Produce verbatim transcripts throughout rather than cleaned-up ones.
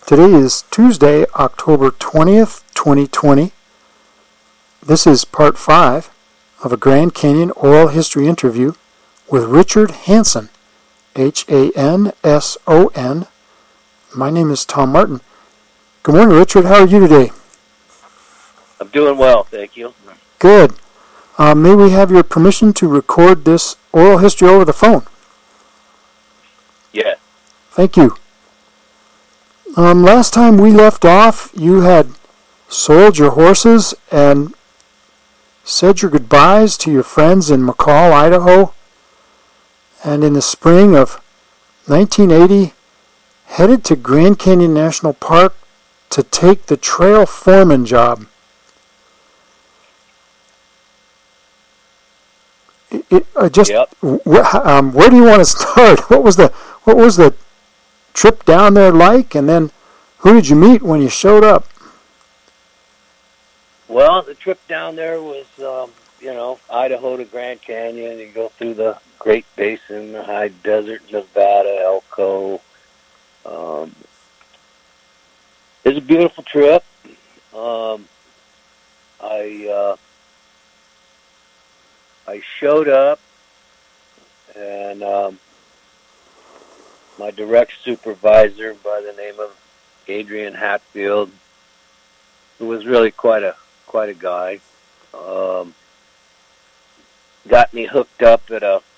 Today is Tuesday, October twentieth, twenty twenty. This is part five of a Grand Canyon oral history interview with Richard Hanson, H A N S O N. My name is Tom Martin. Good morning, Richard. How are you today? I'm doing well, thank you. Good. Uh, may we have your permission to record this oral history over the phone? Yes. Thank you. Um, last time we left off, you had sold your horses and said your goodbyes to your friends in McCall, Idaho, and in the spring of nineteen eighty, headed to Grand Canyon National Park to take the trail foreman job. It, it, uh, just yep. wh- um, where do you want to start? What was the what was the trip down there like, and then who did you meet when you showed up? Well, the trip down there was, um, you know, Idaho to Grand Canyon. You go through the Great Basin, the high desert, Nevada, Elko. Um, it was a beautiful trip. Um, I uh, I showed up, and um, my direct supervisor, by the name of Adrian Hatfield, who was really quite a quite a guy, um, got me hooked up at a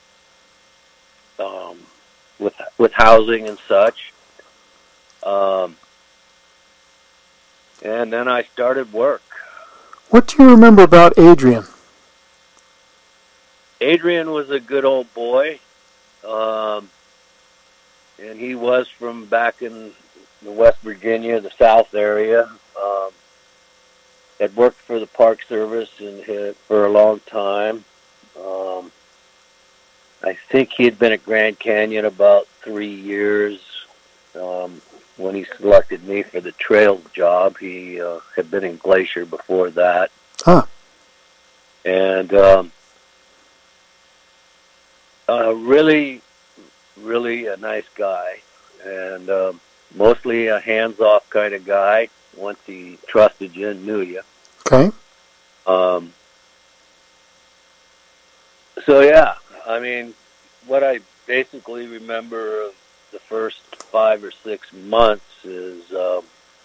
um, with with housing and such, um, and then I started work. What do you remember about Adrian? Adrian was a good old boy. Um, And he was from back in the West Virginia, the South area. Um, had worked for the Park Service and had, for a long time. Um, I think he had been at Grand Canyon about three years um, when he selected me for the trail job. He uh, had been in Glacier before that. Huh. And um, uh, really... really a nice guy, and um, mostly a hands-off kind of guy once he trusted you and knew you. Okay. Um, so, yeah, I mean, what I basically remember of the first five or six months is um,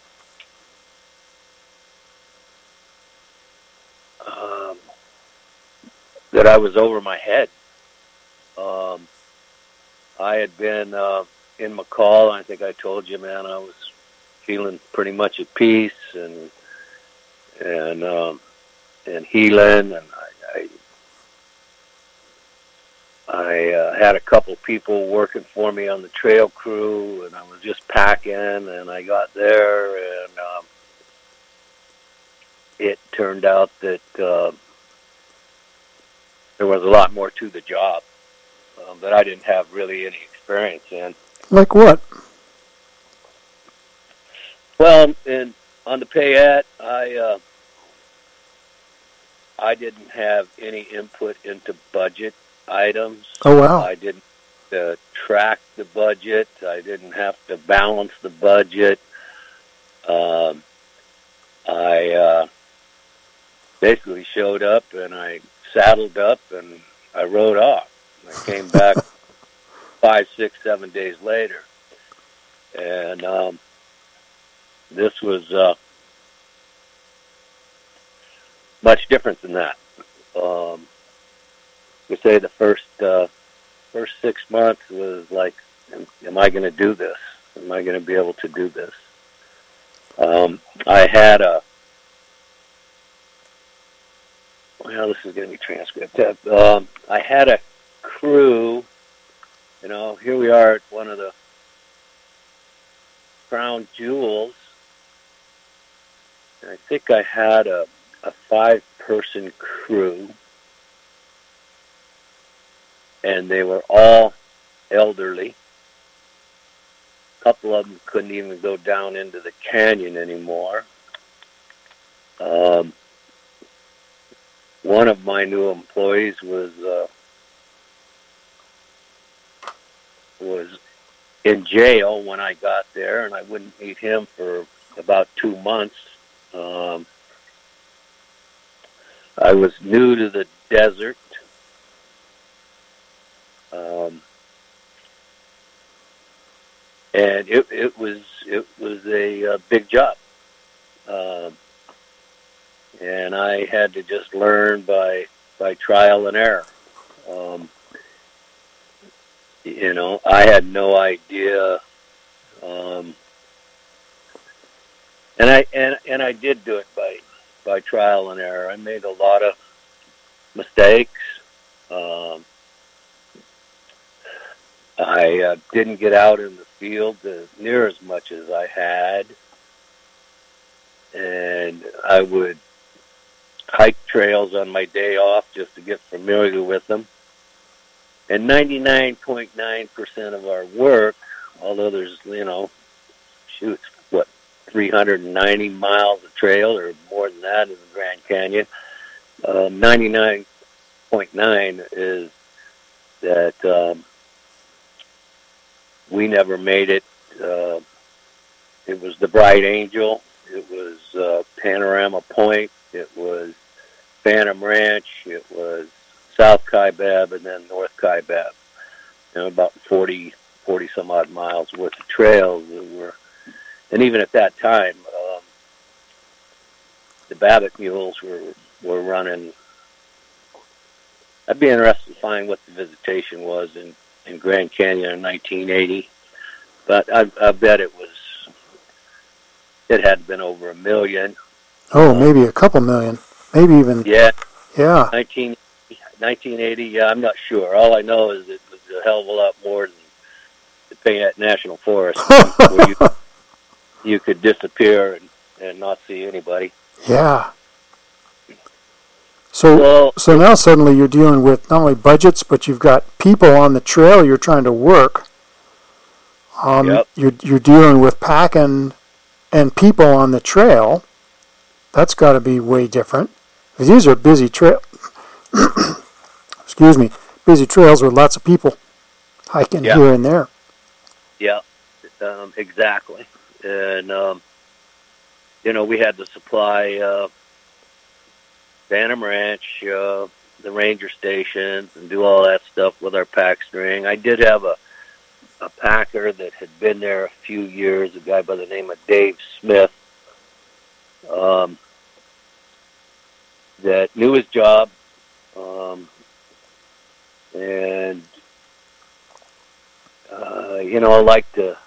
um, that I was over my head. Um, I had been uh, in McCall. I think I told you, man, I was feeling pretty much at peace and and um, and healing. And I I, I uh, had a couple people working for me on the trail crew, and I was just packing. And I got there, and um, it turned out that uh, there was a lot more to the job Um, that I didn't have really any experience in. Like what? Well, in on the Payette, I uh, I didn't have any input into budget items. Oh, wow. I didn't uh, track the budget. I didn't have to balance the budget. Um, I uh, basically showed up and I saddled up and I rode off. I came back five, six, seven days later, and um, this was uh, much different than that. Um, we say the first uh, first six months was like, am, am I going to do this? Am I going to be able to do this? Um, I had a well, this is going to be transcript. Um, I had a crew, you know, here we are at one of the crown jewels. And I think I had a, a five-person crew, and they were all elderly. A couple of them couldn't even go down into the canyon anymore. Um, one of my new employees was uh, was in jail when I got there, and I wouldn't meet him for about two months. Um, I was new to the desert. Um, and it, it was it was a, uh big job. Um, and I had to just learn by by trial and error. Um, you know, I had no idea, um, and I and and I did do it by by trial and error. I made a lot of mistakes. Um, I uh, didn't get out in the field uh, near as much as I had, and I would hike trails on my day off just to get familiar with them. And ninety-nine point nine percent of our work, although there's, you know, shoot, what, three hundred ninety miles of trail or more than that in the Grand Canyon, uh, ninety-nine point nine is that um, we never made it. Uh, it was the Bright Angel. It was uh, Panorama Point. It was Phantom Ranch. It was South Kaibab, and then North Kaibab. You know, about forty, forty some odd miles worth of trails that were, and even at that time, um, the Babbitt mules were were running. I'd be interested to find what the visitation was in, in Grand Canyon in nineteen eighty, but I, I bet it was. It had been over a million. Oh, um, maybe a couple million. Maybe even. Yeah. Yeah. nineteen, nineteen eighty, yeah, I'm not sure. All I know is it was a hell of a lot more than the Payette National Forest, where you, you could disappear and, and not see anybody. Yeah. So, well, so now suddenly you're dealing with not only budgets, but you've got people on the trail you're trying to work. Um, yep. You're you're dealing with packing and people on the trail. That's got to be way different. These are busy trail. Excuse me, busy trails with lots of people hiking yeah. here and there. Yeah, um, exactly. And um, you know, we had to supply uh, Phantom Ranch, uh, the ranger stations, and do all that stuff with our pack string. I did have a a packer that had been there a few years, a guy by the name of Dave Smith, um, that knew his job, um, and uh, you know, liked to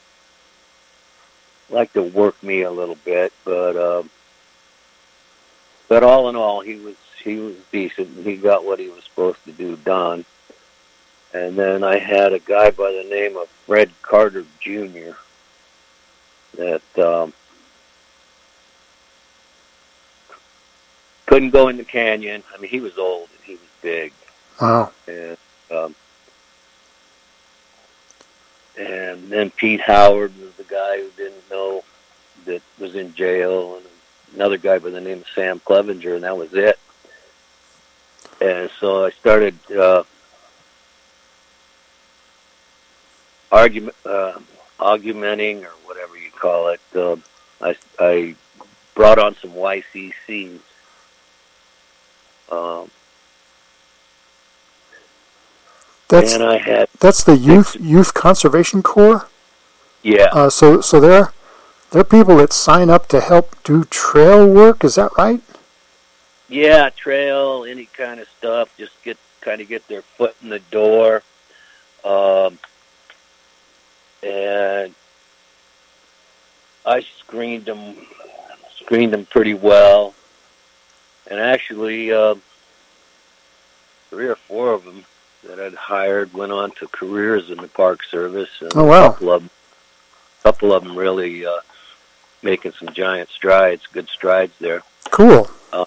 liked to work me a little bit, but um, but all in all, he was he was decent. He got what he was supposed to do done. And then I had a guy by the name of Fred Carter Junior that um, couldn't go in the canyon. I mean, he was old and he was big. Wow. And um, and then Pete Howard was the guy who didn't know that was in jail, and another guy by the name of Sam Clevenger, and that was it. And so I started uh, argument, uh, augmenting, or whatever you call it. Uh, I, I brought on some Y C Cs. Um, that's and I had that's the youth youth conservation corps. Yeah. Uh, so so they're they're people that sign up to help do trail work. Is that right? Yeah, trail, any kind of stuff. Just get kind of get their foot in the door. Um, and I screened them, screened them pretty well. And actually, uh, three or four of them that I'd hired went on to careers in the Park Service. And oh, wow. A couple of them, couple of them really uh, making some giant strides, good strides there. Cool. Uh,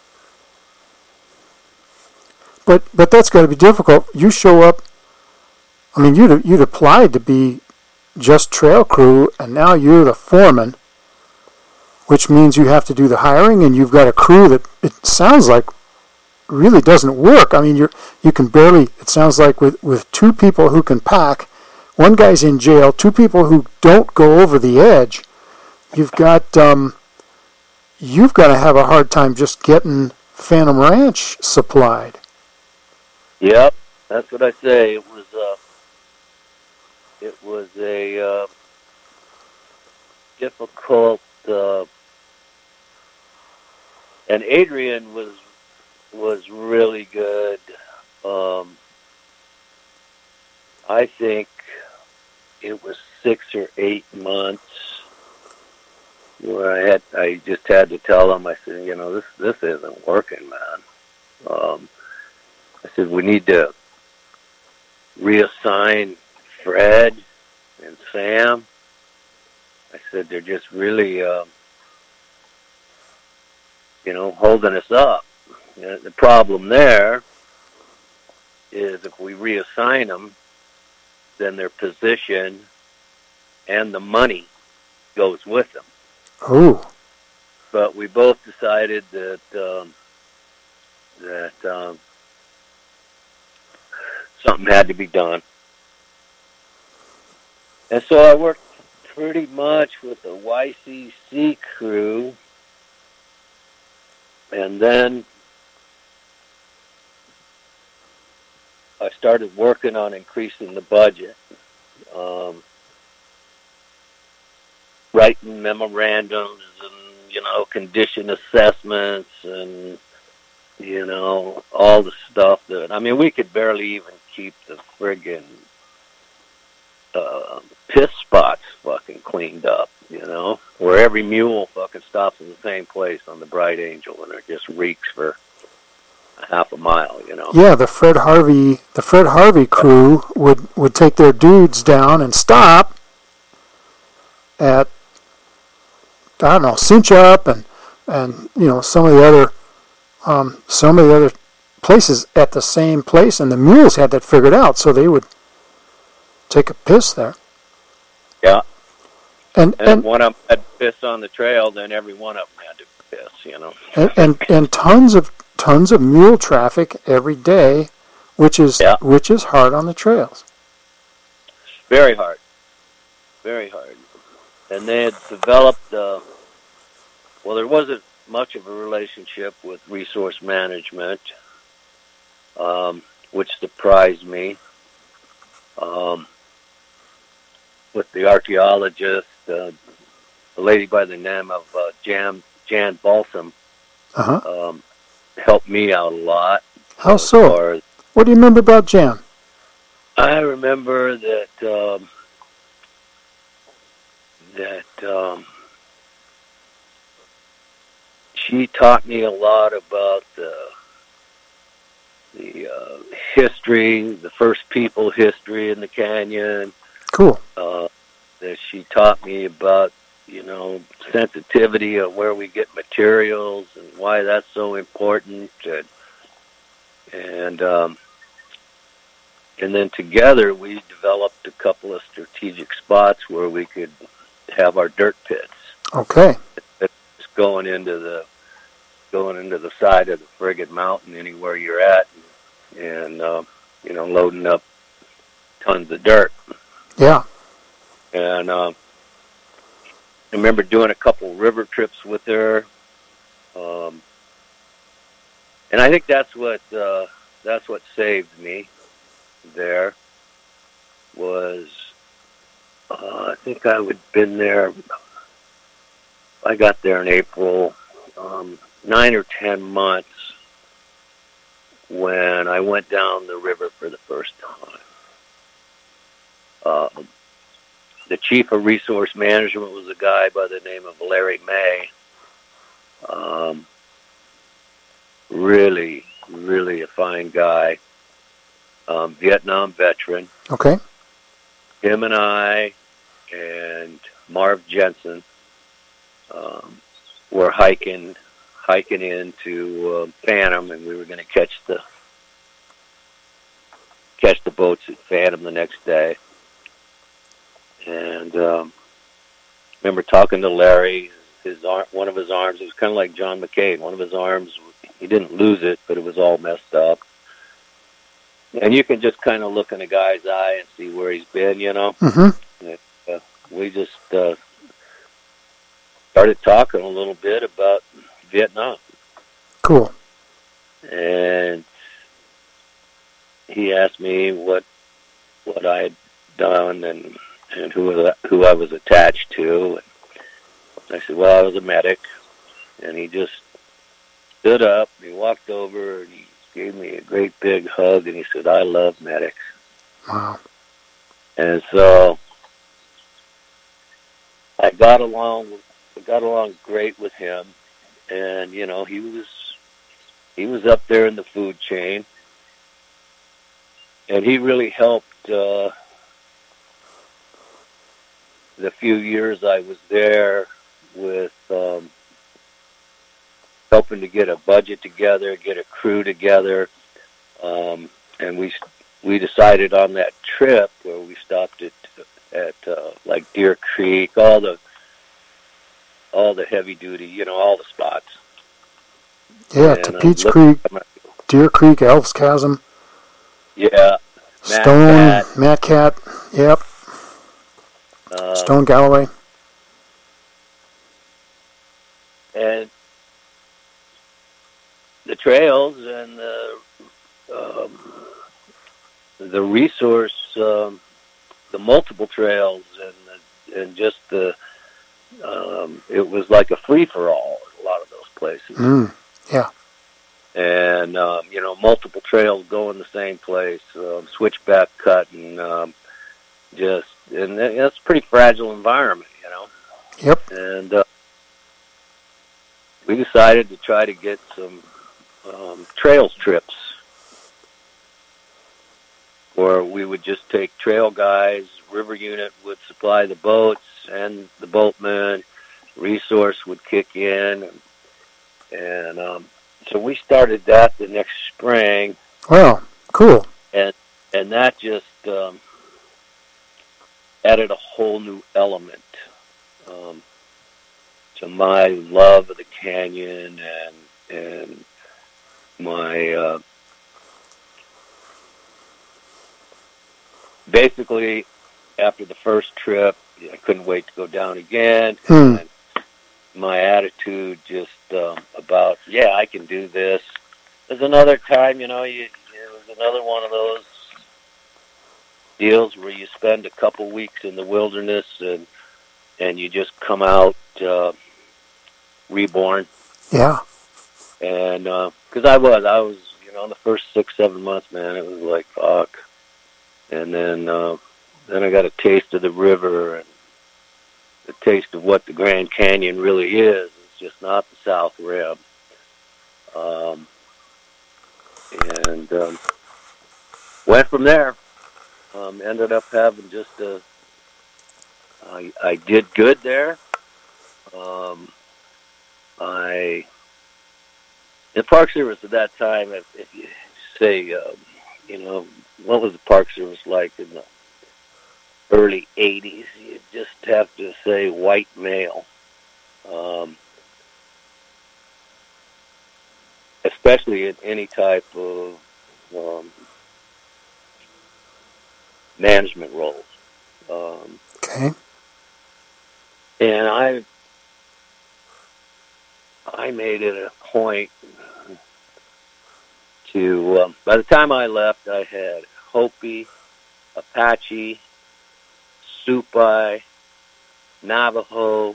but but that's got to be difficult. You show up. I mean, you'd you'd applied to be just trail crew, and now you're the foreman, which means you have to do the hiring, and you've got a crew that it sounds like really doesn't work. I mean, you're you can barely. It sounds like with with two people who can pack, one guy's in jail, two people who don't go over the edge. You've got um, you've got to have a hard time just getting Phantom Ranch supplied. Yep, that's what I say. It was uh, it was a uh, difficult, uh, and Adrian was was really good. Um, I think it was six or eight months where I had I just had to tell him. I said, you know, this this isn't working, man. Um, I said we need to reassign Fred and Sam. I said they're just really, um, you know, holding us up. Uh, the problem there is if we reassign them, then their position and the money goes with them. Oh. But we both decided that um, that um, something had to be done. And so I worked pretty much with the Y C C crew, and then I started working on increasing the budget, um, writing memorandums and, you know, condition assessments and, you know, all the stuff that, I mean, we could barely even keep the friggin' uh, piss spots fucking cleaned up, you know, where every mule fucking stops in the same place on the Bright Angel and it just reeks for a half a mile, you know. Yeah, the Fred Harvey, the Fred Harvey crew would, would take their dudes down and stop at, I don't know, Cinch Up and, and, you know, some of the other, um, some of the other places at the same place, and the mules had that figured out, so they would take a piss there. Yeah. And, and, and if one of them had piss on the trail, then every one of them had to piss, you know. And, and, and tons of tons of mule traffic every day, which is yeah. which is hard on the trails. Very hard. Very hard. And they had developed, uh, well, there wasn't much of a relationship with resource management, um, which surprised me. Um, with the archaeologist, uh, a lady by the name of uh, Jan, Jan Balsam, uh-huh. um, helped me out a lot. How so? As, what do you remember about Jan? I remember that um, that um, she taught me a lot about the the uh, history, the first people history in the canyon. Cool. Uh, that she taught me about, you know, sensitivity of where we get materials and why that's so important. And and, um, and then together we developed a couple of strategic spots where we could have our dirt pits. Okay. It's going into the going into the side of the friggin' mountain anywhere you're at, and, and uh, you know, loading up tons of dirt. Yeah. And uh, I remember doing a couple river trips with her, um, and I think that's what uh, that's what saved me. There was, uh, I think I would been there. I got there in April, um, nine or ten months when I went down the river for the first time. Uh, the chief of resource management was a guy by the name of Larry May. Um, really, really a fine guy. Um, Vietnam veteran. Okay. Him and I and Marv Jensen um, were hiking hiking into uh, Phantom, and we were going to catch the catch the boats at Phantom the next day. And um, remember talking to Larry. His arm, one of his arms, it was kind of like John McCain. One of his arms, he didn't lose it, but it was all messed up. and you can just kind of look in a guy's eye and see where he's been, you know. Mm-hmm. And, uh, we just uh, started talking a little bit about Vietnam. Cool. And he asked me what what I had done and and who who I was attached to. And I said, well, I was a medic. And he just stood up, and he walked over, and he gave me a great big hug, and he said, I love medics. Wow. And so I got along I got along great with him, and you know, he was he was up there in the food chain, and he really helped uh, the few years I was there with um, helping to get a budget together, get a crew together, um, and we we decided on that trip where we stopped at at uh, like Deer Creek, all the all the heavy duty, you know, all the spots. Yeah, and, to uh, Peach look, Creek, Deer Creek, Elves Chasm. Yeah. Stone, Matt Cat, yep. Uh, Stone Galloway. And the trails and the um, the resource, um, the multiple trails, and the, and just the um, it was like a free for all in a lot of those places. Mm, yeah. And um, you know, multiple trails going the same place, um, switchback cutting, um, just and that's a pretty fragile environment, you know. Yep. And uh, we decided to try to get some um, trails trips where we would just take trail guys, river unit would supply the boats and the boatmen, resource would kick in, and, and um, so we started that the next spring. Wow, cool. And and that just um, added a whole new element um, to my love of the canyon and and my uh, basically after the first trip, I couldn't wait to go down again. Hmm. And my attitude just um, about, yeah, I can do this. There's another time, you know, you, it was another one of those deals where you spend a couple weeks in the wilderness and and you just come out uh, reborn. Yeah. And because uh, I was, I was, you know, in the first six, seven months, man, it was like, fuck. And then, uh, then I got a taste of the river and the taste of what the Grand Canyon really is. It's just not the South Rim. Um, and um, went from there. Um, ended up having just a, I, I did good there. Um, I, the Park Service at that time, if, if you say, um, you know, what was the Park Service like in the early eighties? You just have to say white male. Um, especially in any type of um, management roles. Um, okay. And I, I made it a point to, um, by the time I left, I had Hopi, Apache, Supai, Navajo,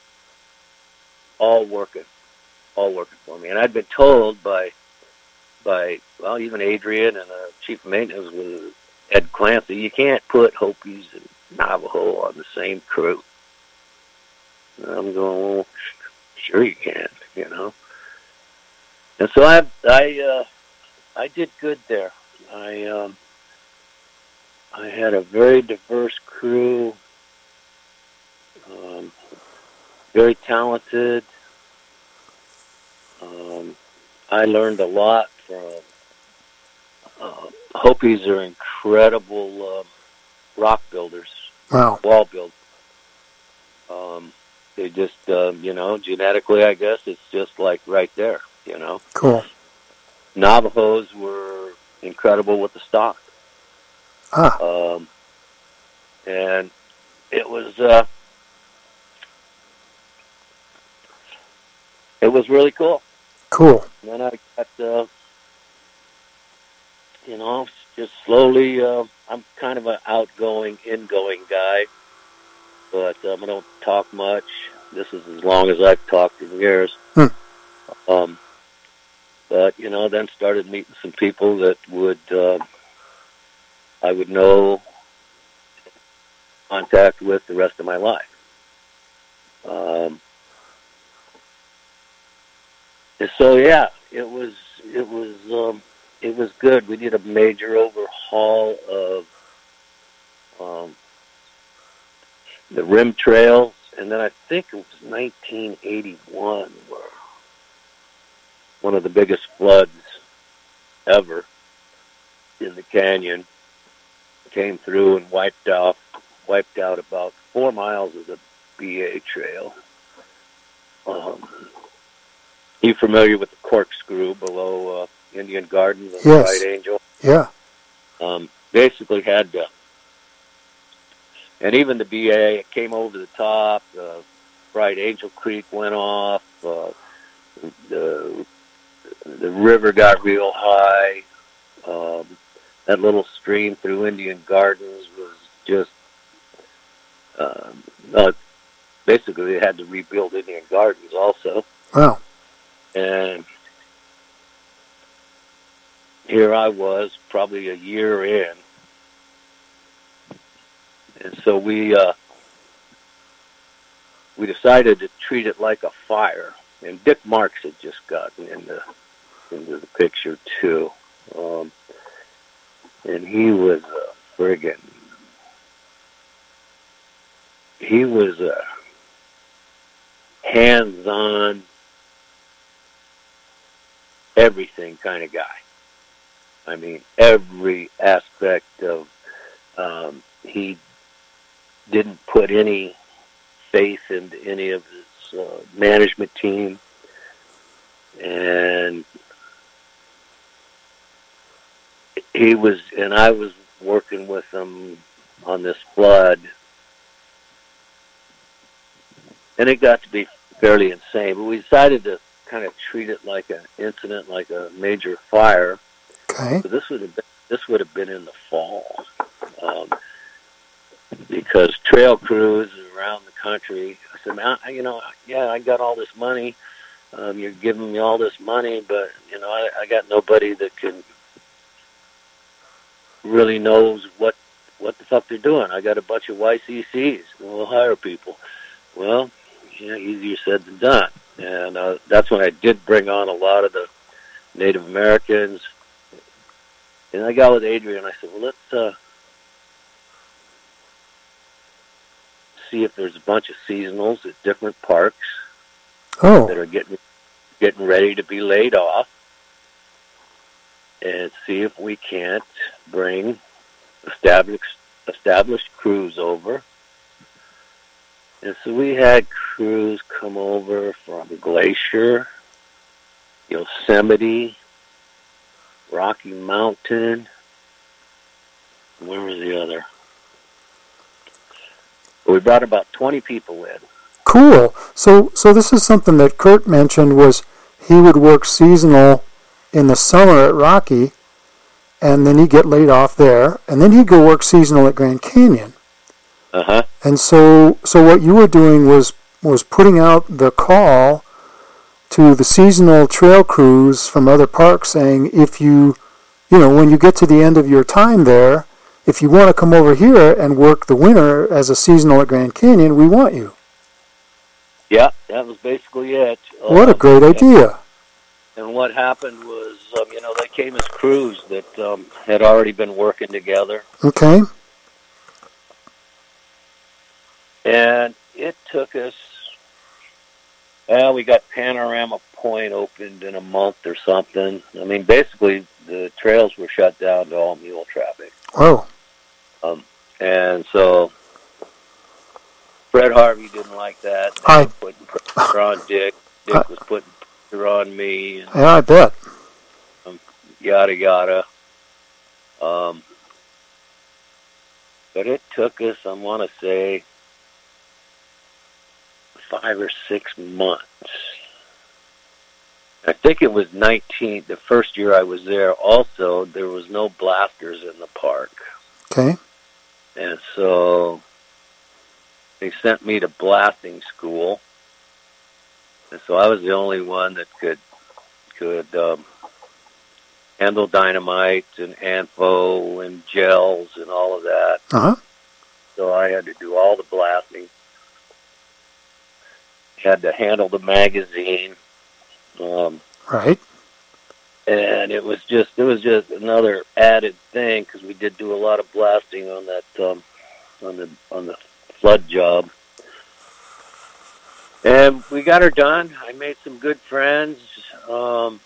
all working, all working for me. And I'd been told by, by well, even Adrian and uh, Chief of Maintenance was Ed Clancy, you can't put Hopis and Navajo on the same crew. And I'm going, well, sure you can, you know. And so I, I, uh, I did good there. I, um, I had a very diverse crew, um, very talented. Um, I learned a lot from. Uh, Hopis are incredible uh, rock builders, wow. wall builders. Um, they just, uh, you know, genetically, I guess it's just like right there, you know. Cool. Navajos were incredible with the stock. Ah. Um, and it was uh, it was really cool. Cool. And then I got, uh, you know, just slowly. Uh, I'm kind of an outgoing, ingoing guy, but um, I don't talk much. This is as long as I've talked in years. Hmm. Um, but you know, then started meeting some people that would uh, I would know, contact with the rest of my life. Um, and so yeah, it was it was um, it was good. We did a major overhaul of um, the rim trails, and then I think it was nineteen eighty-one where one of the biggest floods ever in the canyon came through and wiped out wiped out about four miles of the B A trail. Um, you familiar with the corkscrew below uh, Indian Gardens and Yes. Bright Angel? Yeah. Um, basically had to, and even the B A, it came over the top. Uh, Bright Angel Creek went off. Uh, the the river got real high. Um, that little stream through Indian Gardens was just um, uh, basically they had to rebuild Indian Gardens also. Wow. And here I was, probably a year in, and so we uh, we decided to treat it like a fire. And Dick Marks had just gotten into into the picture too, um, and he was a friggin' he was a hands-on everything kind of guy. I mean, every aspect of, um, he didn't put any faith into any of his uh, management team. And he was, and I was working with him on this flood. And it got to be fairly insane, but we decided to kind of treat it like an incident, like a major fire. Okay. So this would have been, this would have been in the fall, um, because trail crews around the country. I said, man, I, you know, yeah, I got all this money. Um, you're giving me all this money, but you know, I, I got nobody that can really knows what what the fuck they're doing. I got a bunch of Y C Cs. We'll hire people. Well, yeah, easier said than done. And uh, that's when I did bring on a lot of the Native Americans. And I got with Adrian. I said, well, let's uh, see if there's a bunch of seasonals at different parks Oh. that are getting getting ready to be laid off, and see if we can't bring established established crews over. And so we had crews come over from Glacier, Yosemite, Rocky Mountain. Where was the other? We brought about twenty people in. Cool. So, so this is something that Kurt mentioned, was he would work seasonal in the summer at Rocky, and then he'd get laid off there, and then he'd go work seasonal at Grand Canyon. Uh-huh. And so, so what you were doing was was putting out the call to the seasonal trail crews from other parks, saying, if you, you know, when you get to the end of your time there, if you want to come over here and work the winter as a seasonal at Grand Canyon, we want you. Yeah, that was basically it. What a Um, great idea. And what happened was, um, you know, they came as crews that um, had already been working together. Okay. And it took us, well, we got Panorama Point opened in a month or something. I mean, basically, the trails were shut down to all mule traffic. Oh. Um, and so Fred Harvey didn't like that. They I- were putting pressure on Dick. Dick I- was putting pressure on me. And Yeah, I bet. yada, yada. Um, but it took us, I want to say, five or six months. I think it was nineteen, the first year I was there also, there was no blasters in the park. Okay. And so they sent me to blasting school. And so I was the only one that could could um, handle dynamite and ANFO and gels and all of that. Uh-huh. So I had to do all the blasting. Had to handle the magazine. Um, right. And it was just it was just another added thing because we did do a lot of blasting on that um, on the on the flood job. And we got her done. I made some good friends. Um,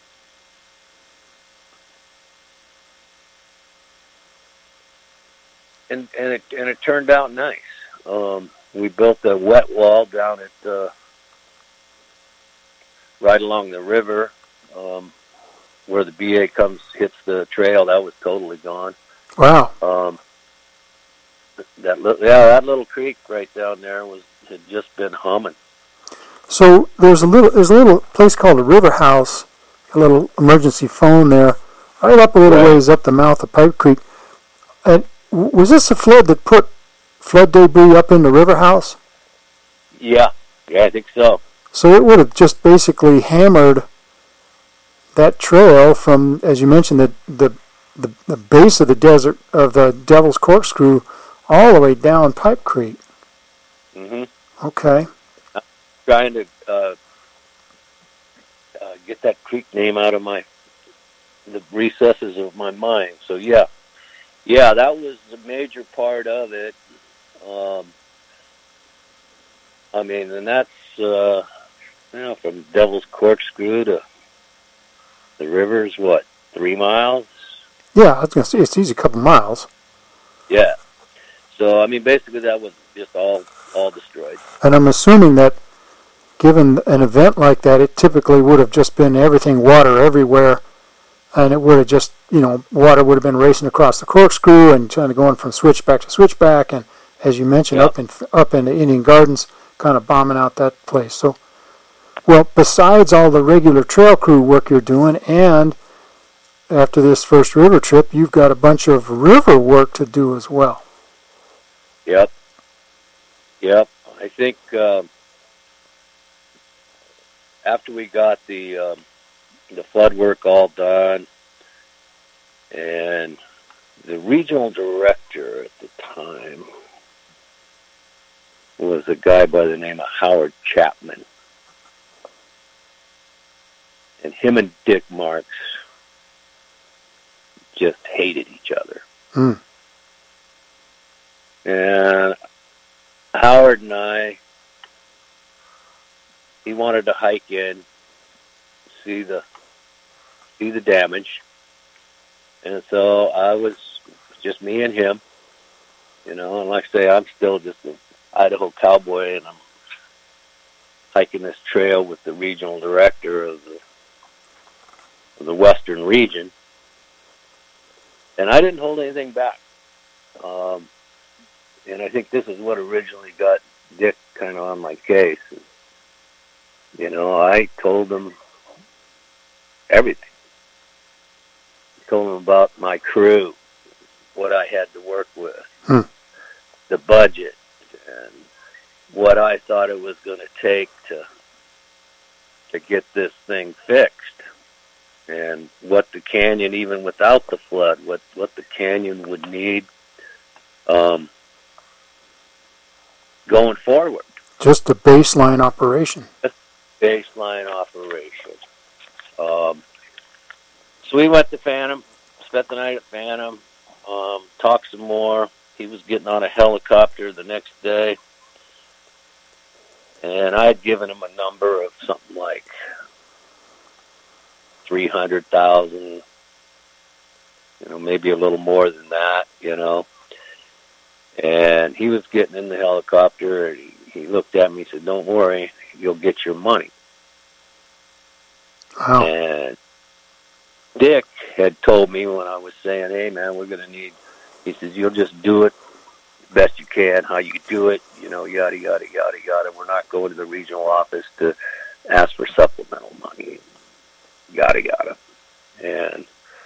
and and it and it turned out nice. Um, we built a wet wall down at uh, right along the river, um, where the B A comes hits the trail. That was totally gone. Wow. Um, that li- yeah, that little creek right down there was had just been humming. So there's a little there's a little place called the River House, a little emergency phone there, right up a little Right. ways up the mouth of Pipe Creek. And w- was this a flood that put flood debris up in the River House? Yeah, yeah, I think so. So it would have just basically hammered that trail from, as you mentioned, the the, the, the base of the desert of the Devil's Corkscrew all the way down Pipe Creek. hmm Okay. Trying to uh, uh, get that creek name out of my the recesses of my mind. So yeah, yeah, that was the major part of it. Um, I mean, and that's uh, you know, from Devil's Corkscrew to the river's what, three miles? Yeah, I was going to say it's easy, a couple miles. Yeah. So I mean, basically, that was just all all destroyed. And I'm assuming that given an event like that, it typically would have just been everything water everywhere, and it would have just, you know, water would have been racing across the corkscrew and trying to going from switchback to switchback, and as you mentioned, Yeah. up in up in the Indian Gardens, kind of bombing out that place. So, well, besides all the regular trail crew work you're doing, and after this first river trip, you've got a bunch of river work to do as well. Yep. Yep. I think um, after we got the um, the flood work all done, and the regional director at the time was a guy by the name of Howard Chapman, and him and Dick Marks just hated each other. Hmm. And Howard and I, he wanted to hike in, see the see the damage, and so I was just me and him, you know. And like I say, I'm still just an Idaho cowboy, and I'm hiking this trail with the regional director of the of the Western region, and I didn't hold anything back. Um, And I think this is what originally got Dick kind of on my case. You know, I told him everything. I told him about my crew, what I had to work with, Hmm. the budget, and what I thought it was going to take to to get this thing fixed, and what the canyon, even without the flood, what what the canyon would need. Um, Going forward. Just a baseline operation. Baseline operation. Um, so we went to Phantom, spent the night at Phantom, um, talked some more. He was getting on a helicopter the next day. And I had given him a number of something like three hundred thousand, you know, maybe a little more than that, you know. And he was getting in the helicopter, and he, he looked at me and said, "Don't worry, you'll get your money." Wow. And Dick had told me when I was saying, hey, man, we're going to need, he says, you'll just do it best you can, how you do it, you know, yada, yada, yada, yada. We're not going to the regional office to ask for supplemental money, yada, yada. And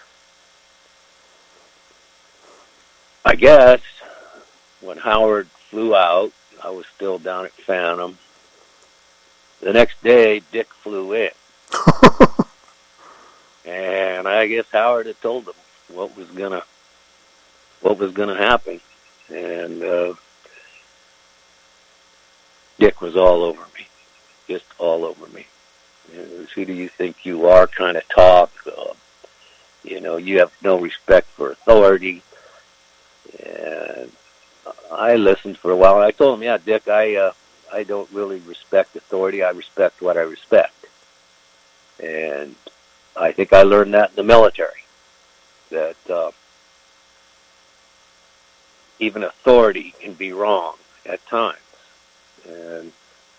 I guess when Howard flew out, I was still down at Phantom. The next day, Dick flew in. And I guess Howard had told him what was gonna what was gonna happen. And uh, Dick was all over me, just all over me. It was, who do you think you are kind of talk. Uh, you know, you have no respect for authority. And I listened for a while. And I told him, yeah, Dick, I uh, I don't really respect authority. I respect what I respect. And I think I learned that in the military, that uh, even authority can be wrong at times. And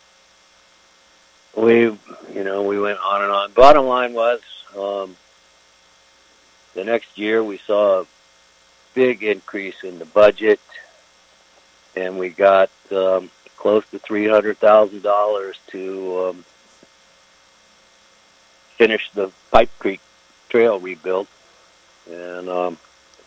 we, you know, we went on and on. Bottom line was, um, the next year we saw a big increase in the budget, and we got um, close to three hundred thousand dollars to um, finish the Pipe Creek Trail rebuild, and um,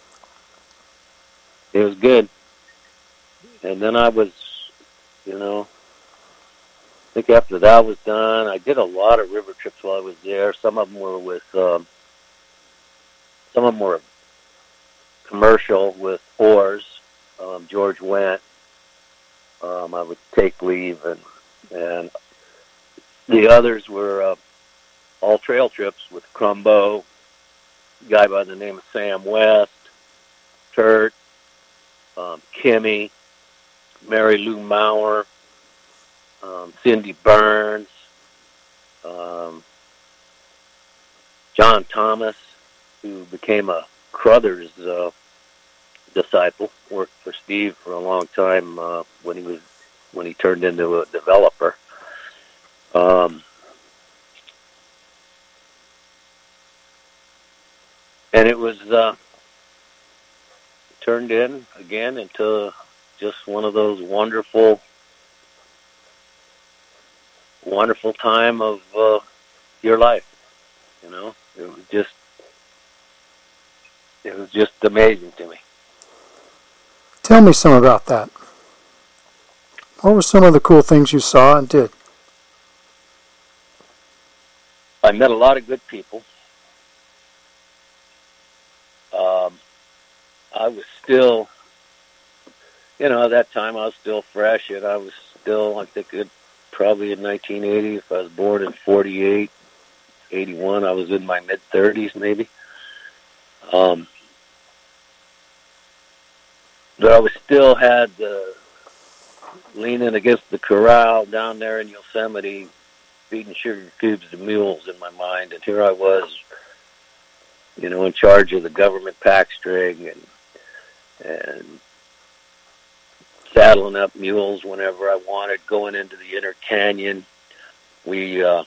it was good. And then I was, you know, I think after that was done, I did a lot of river trips while I was there. Some of them were with, um, some of them were commercial with oars. Um, George went. Um, I would take leave, and and the others were uh, all trail trips with Crumbo, a guy by the name of Sam West, Turt, um, Kimmy, Mary Lou Maurer, um, Cindy Burns, um, John Thomas, who became a Crothers uh, disciple, worked for Steve for a long time uh, when he was when he turned into a developer. Um, and it was uh, turned in again into just one of those wonderful, wonderful time of uh, your life. You know, it was just, it was just amazing to me. Tell me some about that. What were some of the cool things you saw and did? I met a lot of good people. Um, I was still, you know, at that time I was still fresh, and I was still, I think it probably in nineteen eighty, if I was born in forty-eight, eighty-one, I was in my mid-thirties maybe. Um, but I was still had the leaning against the corral down there in Yosemite, feeding sugar cubes to mules in my mind, and here I was, you know, in charge of the government pack string and and saddling up mules whenever I wanted, going into the Inner Canyon. We uh,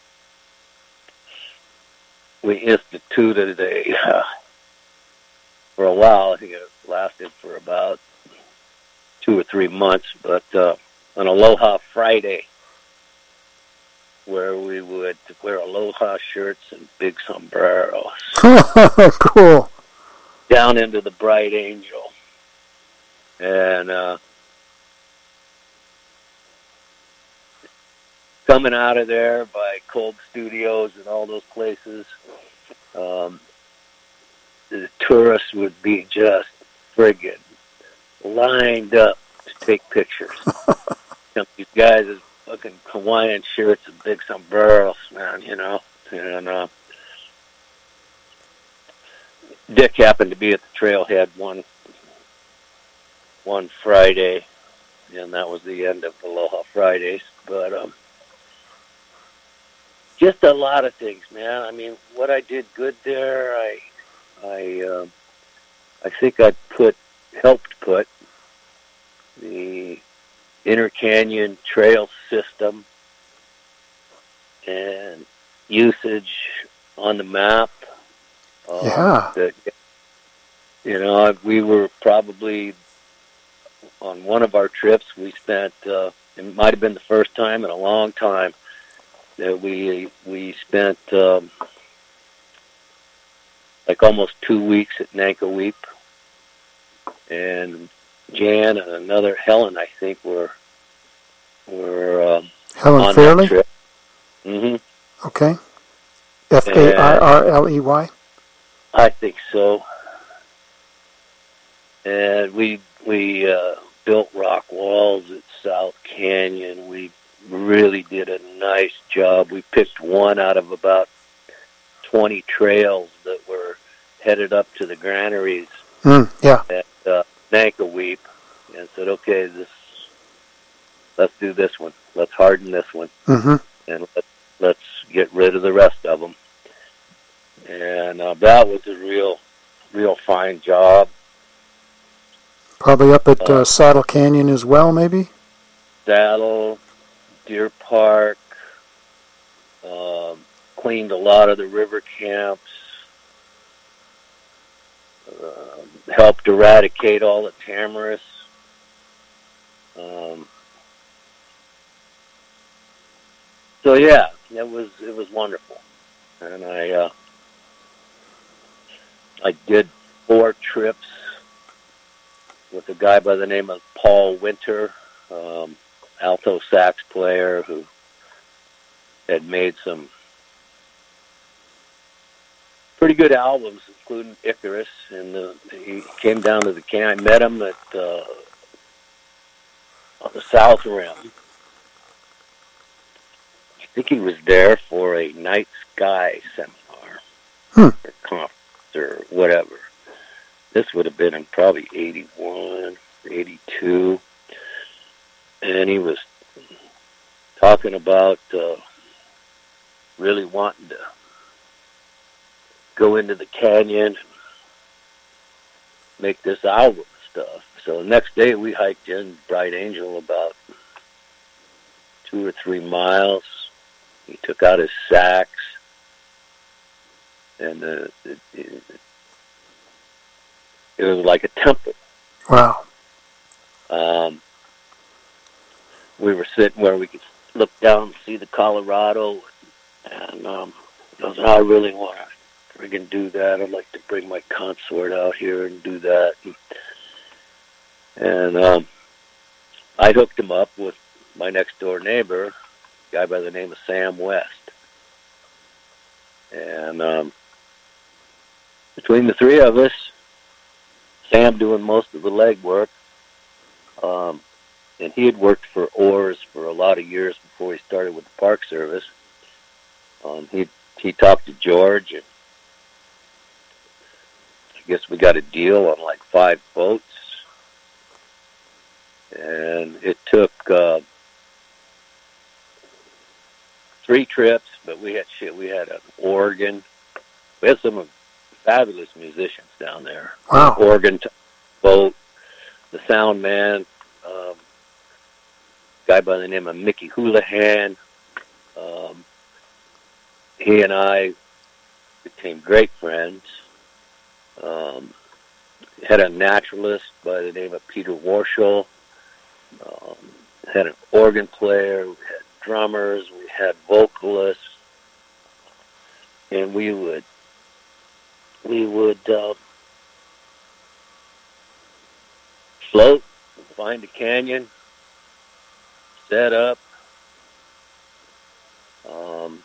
we instituted a uh, for a while. I think it lasted for about two or three months, but uh, an Aloha Friday, where we would wear Aloha shirts and big sombreros. Cool. Down into the Bright Angel. And uh, coming out of there by Cold Studios and all those places, um, the tourists would be just friggin' lined up to take pictures. You know, these guys with fucking Hawaiian shirts and big sombreros, man, you know. And uh, Dick happened to be at the trailhead one one Friday, and that was the end of Aloha Fridays. But um, just a lot of things, man. I mean, what I did good there, I I uh, I think I put helped put the Inner Canyon trail system and usage on the map, Um, Yeah. That, you know, we were probably on one of our trips. We spent. Uh, it might have been the first time in a long time that we we spent um, like almost two weeks at Nankoweap, and Jan and another Helen, I think, were were um, Helen on Fairley? that trip. Mm-hmm. Okay. F A I R L E Y? I think so. And we we uh, built rock walls at South Canyon. We really did a nice job. We picked one out of about twenty trails that were headed up to the granaries Mm, yeah. at uh, Nankoweap, and said, "Okay, this let's do this one. Let's harden this one, Mm-hmm. and let, let's get rid of the rest of them." And uh, that was a real, real fine job. Probably up at uh, Uh, Saddle Canyon as well, maybe? Saddle, Deer Park, um, cleaned a lot of the river camps, um, helped eradicate all the tamaris. Um, so yeah, it was it was wonderful, and I uh, I did four trips with a guy by the name of Paul Winter, um, alto sax player who had made some pretty good albums, including Icarus. And uh, he came down to the camp. I met him at uh, on the South Rim. I think he was there for a night sky seminar Hmm. or conference or whatever. This would have been in probably eighty-one, eighty-two. And he was talking about uh, really wanting to go into the canyon and make this album and stuff. So the next day we hiked in Bright Angel about two or three miles. He took out his sax, and uh, it, it, it was like a temple. Wow. Um, we were sitting where we could look down and see the Colorado, and um, I goes, I really want to friggin' do that. I'd like to bring my consort out here and do that. And, and um, I hooked him up with my next door neighbor, a guy by the name of Sam West. And um, between the three of us, Sam doing most of the legwork, um, and he had worked for Oars for a lot of years before he started with the Park Service. Um, he he talked to George, and I guess we got a deal on like five boats. And it took uh, three trips, but we had shit. We had an organ. We had some fabulous musicians down there. Wow. Organ, boat, the sound man, um, guy by the name of Mickey Houlihan. Um, he and I became great friends. Um, had a naturalist by the name of Peter Warshall. Um, had an organ player. We had drummers. We had vocalists, and we would we would uh, float, find a canyon, set up. Um,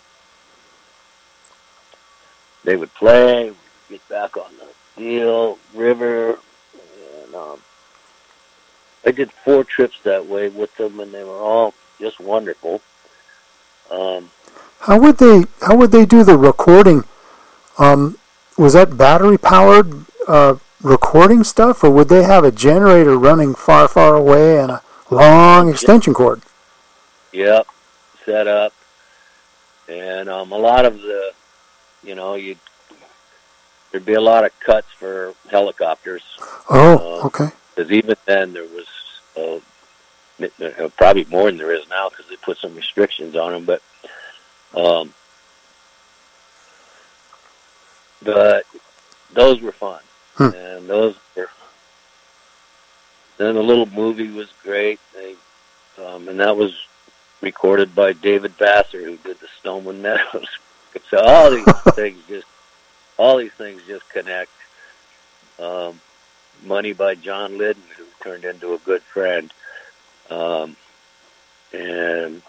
they would play. We'd get back on the deal river, and um, I did four trips that way with them, and they were all just wonderful. Um, How would they how would they do the recording? Um, was that battery powered uh, recording stuff, or would they have a generator running far, far away and a long extension cord? Yep, set up, and um, a lot of the, you know, you there'd be a lot of cuts for helicopters. Oh, uh, okay. Because even then there was uh, probably more than there is now because they put some restrictions on them. But, um, but those were fun. Hmm. And those were, then the little movie was great. They, um, and that was recorded by David Vassar, who did the Stoneman Meadows. So all these things just, all these things just connect. Um, Money by John Lydon, who turned into a good friend. Um, and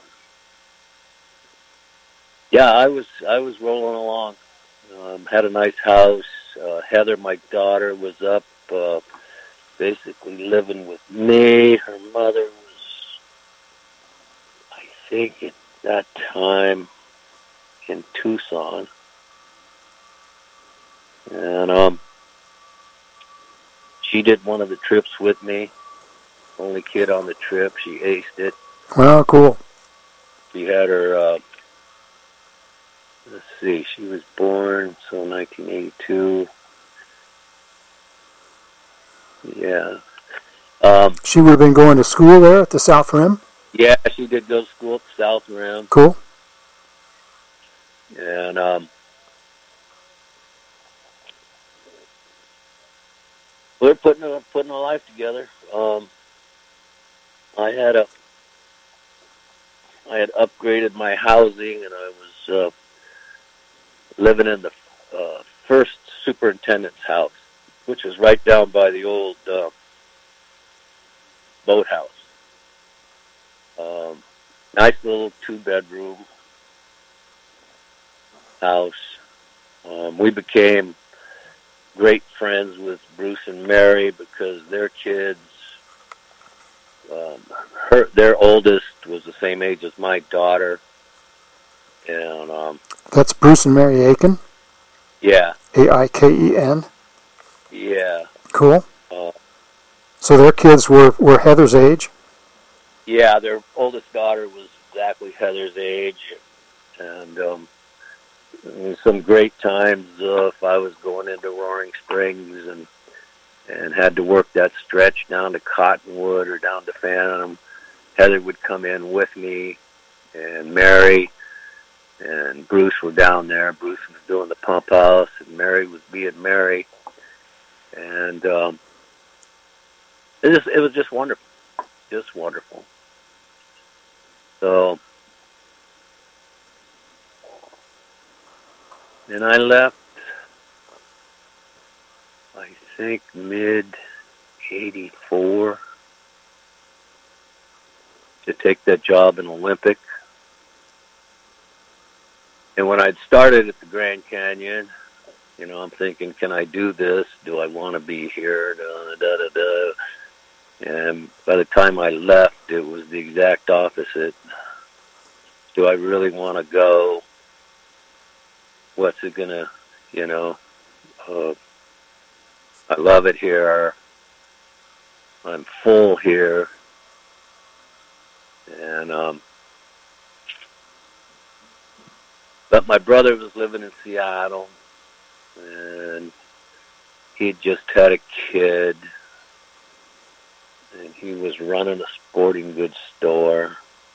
yeah, I was I was rolling along. Um, had a nice house. Uh, Heather, my daughter, was up, uh, basically living with me. Her mother was, I think, at that time in Tucson, and um, she did one of the trips with me. Only kid on the trip. She aced it. Well, cool. She had her. Uh, Let's see, she was born, so nineteen eighty-two. Yeah. Um, she would have been going to school there at the South Rim? Yeah, she did go to school at the South Rim. Cool. And um, we're putting a, putting a life together. Um, I had a, I had upgraded my housing, and I was uh, living in the uh, first superintendent's house, which is right down by the old uh, boathouse. Um, nice little two-bedroom house. Um, we became great friends with Bruce and Mary because their kids, um, her, their oldest was the same age as my daughter. And um, that's Bruce and Mary Aiken? Yeah. A I K E N? Yeah. Cool. Uh, so their kids were, were Heather's age? Yeah, their oldest daughter was exactly Heather's age. And um, some great times uh, if I was going into Roaring Springs and and had to work that stretch down to Cottonwood or down to Phantom. Heather would come in with me, and Mary and Bruce were down there. Bruce was doing the pump house, and Mary was being Mary. And um, it, just, it was just wonderful, just wonderful. So, and I left, I think, mid eighty-four to take that job in Olympic. And when I'd started at the Grand Canyon, you know, I'm thinking, can I do this? Do I want to be here? Da, da, da, da. And by the time I left, it was the exact opposite. Do I really want to go? What's it going to, you know, uh, I love it here. I'm full here. And, um, but my brother was living in Seattle, and he'd just had a kid, and he was running a sporting goods store.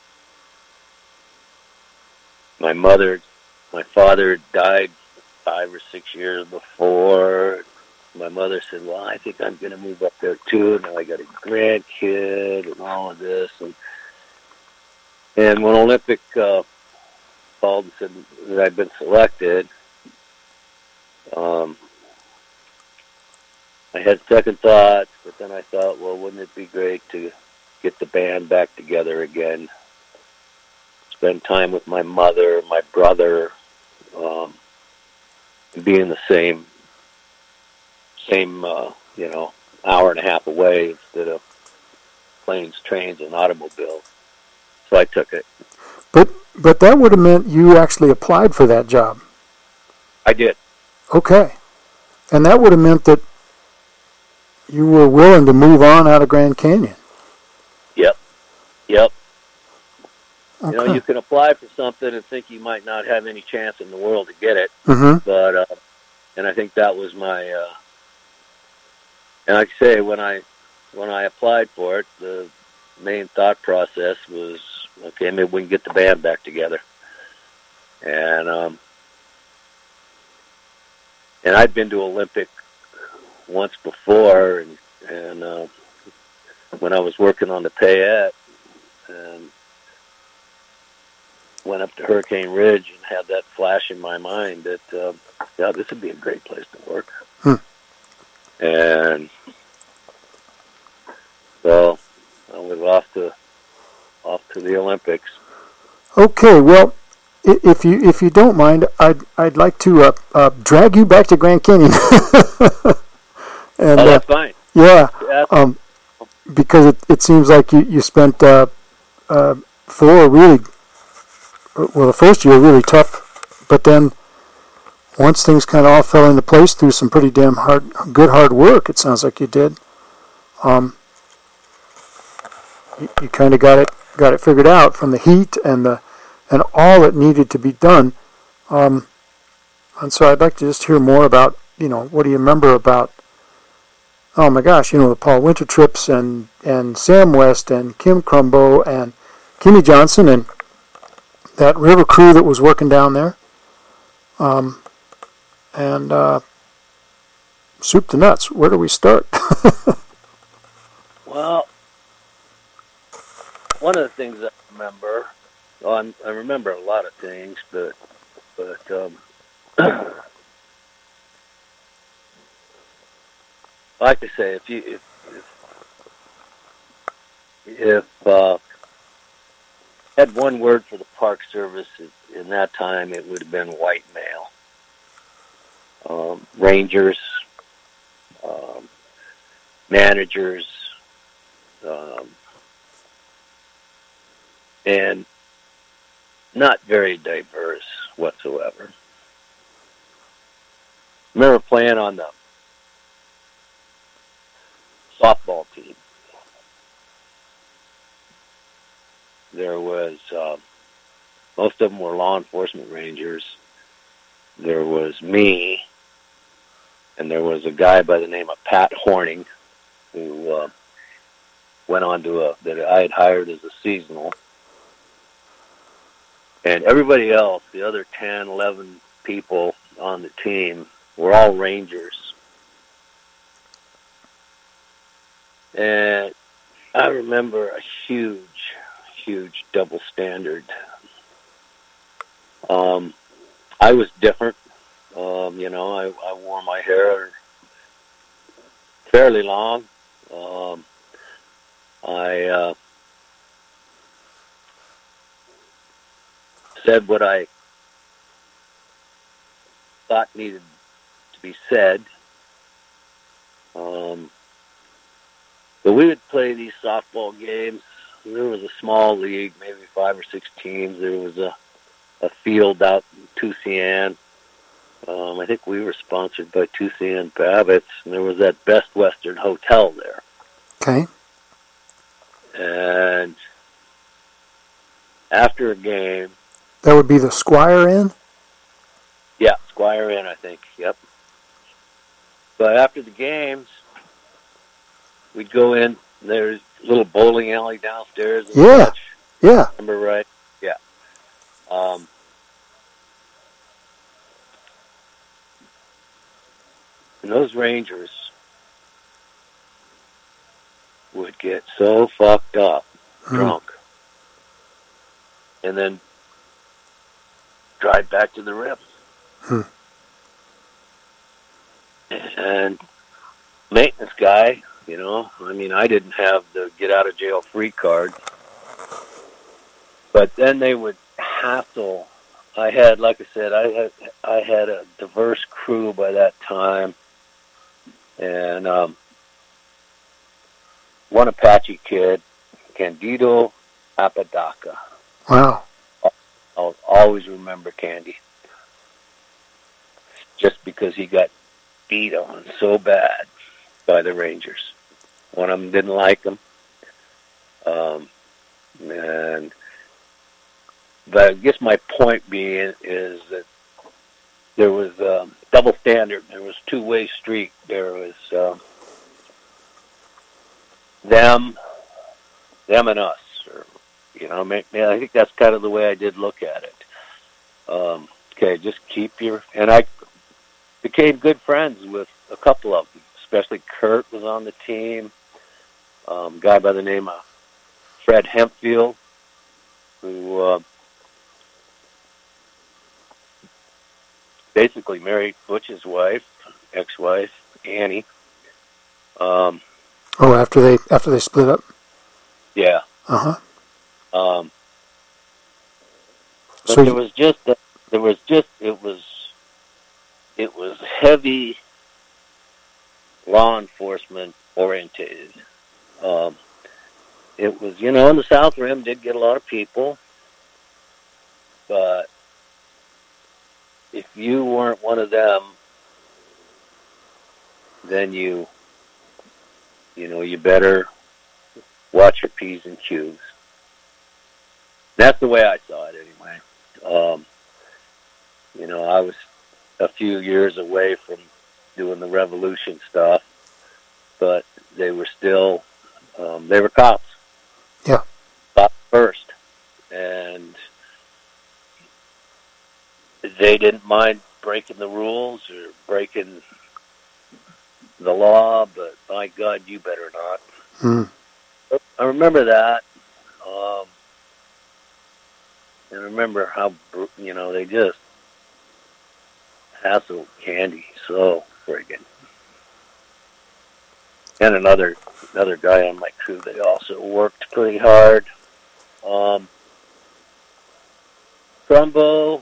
My mother, my father died five or six years before. My mother said, well, I think I'm going to move up there too. Now I got a grandkid and all of this. And, and when Olympic uh, called and said that I'd been selected, um, I had second thoughts, but then I thought, well, wouldn't it be great to get the band back together again, spend time with my mother, my brother, um, be in the same, same, uh, you know, hour and a half away instead of planes, trains, and automobiles. So I took it. But but that would have meant you actually applied for that job. I did. Okay. And that would have meant that you were willing to move on out of Grand Canyon. Yep. Yep. Okay. You know, you can apply for something and think you might not have any chance in the world to get it. Mm-hmm. But, uh, and I think that was my, uh, and like I say, when I, when I applied for it, the main thought process was, okay, maybe we can get the band back together. And, um, and I'd been to Olympic once before, and, and uh, when I was working on the Payette, and went up to Hurricane Ridge and had that flash in my mind that, uh, yeah, this would be a great place to work. Hmm. And so I was off to off to the Olympics. Okay, well, i- if you if you don't mind, I'd I'd like to uh, uh, drag you back to Grand Canyon. and Oh, uh, that's fine. yeah, Yeah. um, because it, it seems like you you spent uh, uh, four really well the first year really tough, but then once things kind of all fell into place through some pretty damn hard good hard work, it sounds like you did. Um, you, you kind of got it got it figured out from the heat and the and all that needed to be done. Um, and so I'd like to just hear more about, you know, what do you remember about, oh my gosh, you know, the Paul Winter trips and, and Sam West and Kim Crumbo and Kimmy Johnson and that river crew that was working down there. Um, and uh, soup to nuts. Where do we start? Well, one of the things I remember, well, I'm, I remember a lot of things, but but um, like I say, if you if if, if uh, had one word for the Park Service in that time, it would have been white male. Um, rangers, um, managers, um, and not very diverse whatsoever. I remember playing on the softball team. There was, uh, most of them were law enforcement rangers. There was me, and there was a guy by the name of Pat Horning, who uh, went on to a, that I had hired as a seasonal. And everybody else, the other ten, eleven people on the team, were all rangers. And I remember a huge, huge double standard. Um, I was different. Um, you know, I, I wore my hair fairly long. Um, I uh, said what I thought needed to be said. Um, but we would play these softball games. There was a small league, maybe five or six teams. There was a, a field out in Tusayan. Um, I think we were sponsored by Tusayan Babbitts, and there was that Best Western Hotel there. Okay. And after a game... That would be the Squire Inn? Yeah, Squire Inn, I think, yep. But after the games, we'd go in, there's a little bowling alley downstairs. And yeah, such. yeah. Remember right? Yeah. Um, and those Rangers would get so fucked up, Hmm. drunk, and then drive back to the rim. Hmm. And maintenance guy, you know, I mean, I didn't have the get out of jail free card, but then they would hassle. I had, like I said, I had I had a diverse crew by that time, and um, one Apache kid, Candido Apodaca. Wow. I'll always remember Candy, just because he got beat on so bad by the Rangers. One of them didn't like him, um, and but I guess my point being is that there was um, double standard. There was two-way street. There was um, them, them and us. Or, you know, I think that's kind of the way I did look at it. Um, okay, just keep your... And I became good friends with a couple of them, especially Kurt was on the team. Um, a guy by the name of Fred Hempfield, who uh, basically married Butch's wife, ex-wife, Annie. Um, oh, after they after they split up. Yeah. Uh huh. Um, but So there you- was just a, there was just it was it was heavy law enforcement orientated. Um, it was, you know, in the South Rim did get a lot of people, but if you weren't one of them, then you, you know, you better watch your P's and Q's. That's the way I saw it anyway. Um, you know, I was a few years away from doing the revolution stuff, but they were still, um, they were cops. Yeah. Cops first. And they didn't mind breaking the rules or breaking the law, but by God, you better not. Mm. I remember that. Um, and remember how, you know, they just hassled Candy so friggin'. And another another guy on my crew that also worked pretty hard. Um, Crumbo.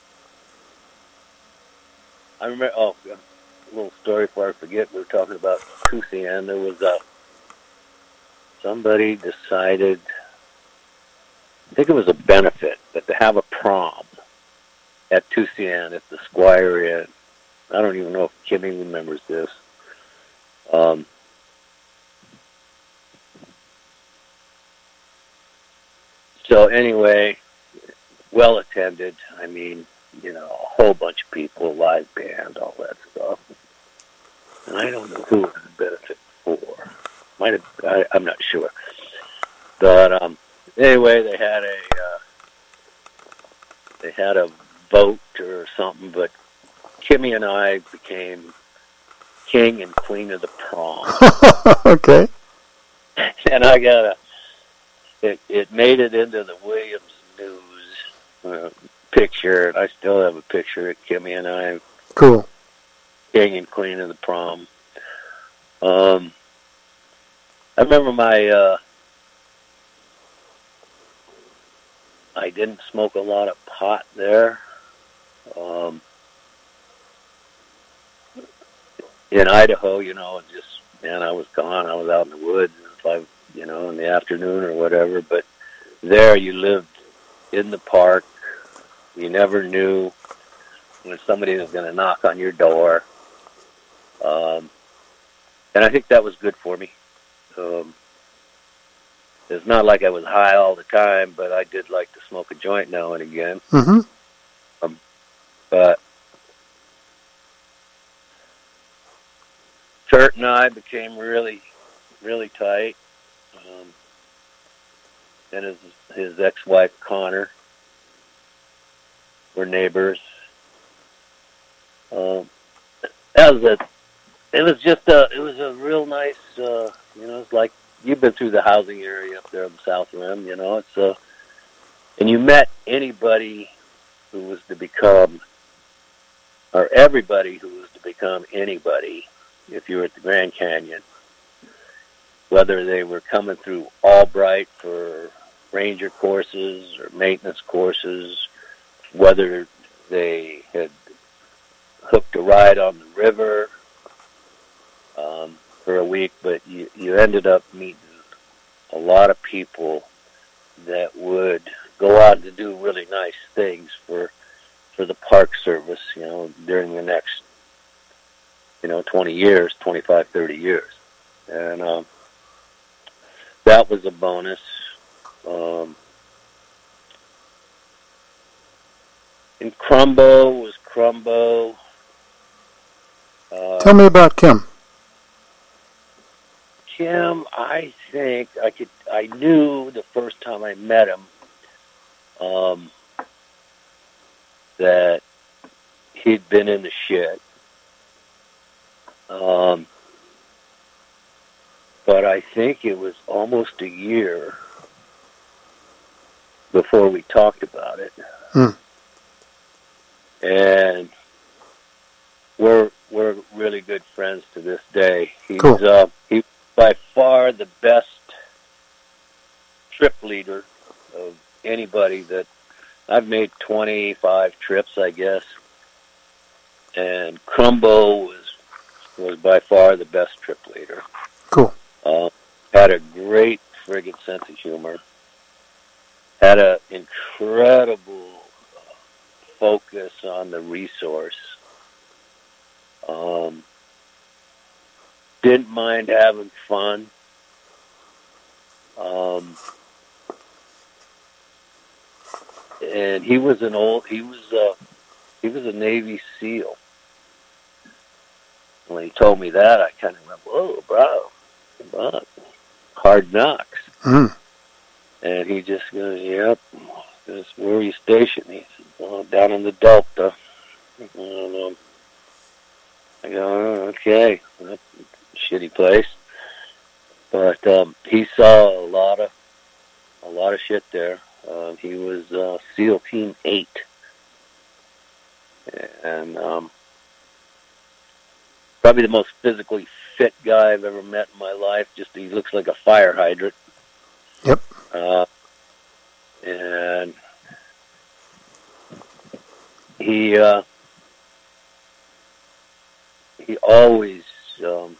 I remember, oh, a little story before I forget, we were talking about Tusian. There was a, somebody decided, I think it was a benefit, but to have a prom at Tusian at the Squire Inn. I don't even know if Kimmy remembers this. Um, so anyway, well attended. I mean, you know, a whole bunch of people, live band, all that stuff. And I don't know who it was a benefit for. Might have, I, I'm not sure. But um, anyway, they had a uh, they had a vote or something. But Kimmy and I became king and queen of the prom. Okay. And I got a. It it made it into the Williams News uh, picture, and I still have a picture of Kimmy and I, Cool. king and queen of the prom. Um, I remember my. Uh, I didn't smoke a lot of pot there. Um, in Idaho, you know, just man, I was gone. I was out in the woods, five, you know, in the afternoon or whatever. But there, you lived in the park. You never knew when somebody was going to knock on your door. Um, and I think that was good for me. Um, it's not like I was high all the time, but I did like to smoke a joint now and again. Mm-hmm. Um, but Kurt and I became really, really tight. Um, and his his ex-wife Connor were neighbors. Um, that was a. It was just a. It was a real nice. Uh, you know, it's like you've been through the housing area up there on the South Rim. You know, it's a. And you met anybody who was to become, or everybody who was to become anybody. If you were at the Grand Canyon, whether they were coming through Albright for ranger courses or maintenance courses, whether they had hooked a ride on the river um, for a week, but you, you ended up meeting a lot of people that would go on to do really nice things for for the Park Service, you know, during the next, you know, twenty years, twenty-five, thirty years. And um, that was a bonus. Um, and Crumbo was Crumbo. Uh, Tell me about Kim. Kim, I think I could. I knew the first time I met him um, that he'd been in the shit. Um, but I think it was almost a year before we talked about it. Hmm. And we're we're really good friends to this day. He's Cool. uh, he's by far the best trip leader of anybody that I've made twenty-five trips, I guess. And Crumbo was was by far the best trip leader. Cool. Uh, had a great friggin' sense of humor. Had an incredible focus on the resource. Um, didn't mind having fun. Um, and he was an old. He was uh, he was a Navy SEAL. When he told me that, I kind of went, "Whoa, bro, come on, hard knocks." Mm. And he just goes, "Yep." Goes, "Where are you stationed?" He said, "Well, down in the Delta." And, um, I go, "Oh, okay, that's a shitty place." But um, he saw a lot of a lot of shit there. Uh, he was uh, SEAL Team Eight, and um, probably the most physically fit guy I've ever met in my life. Just he looks like a fire hydrant. Yep. Uh, and he uh, he always um,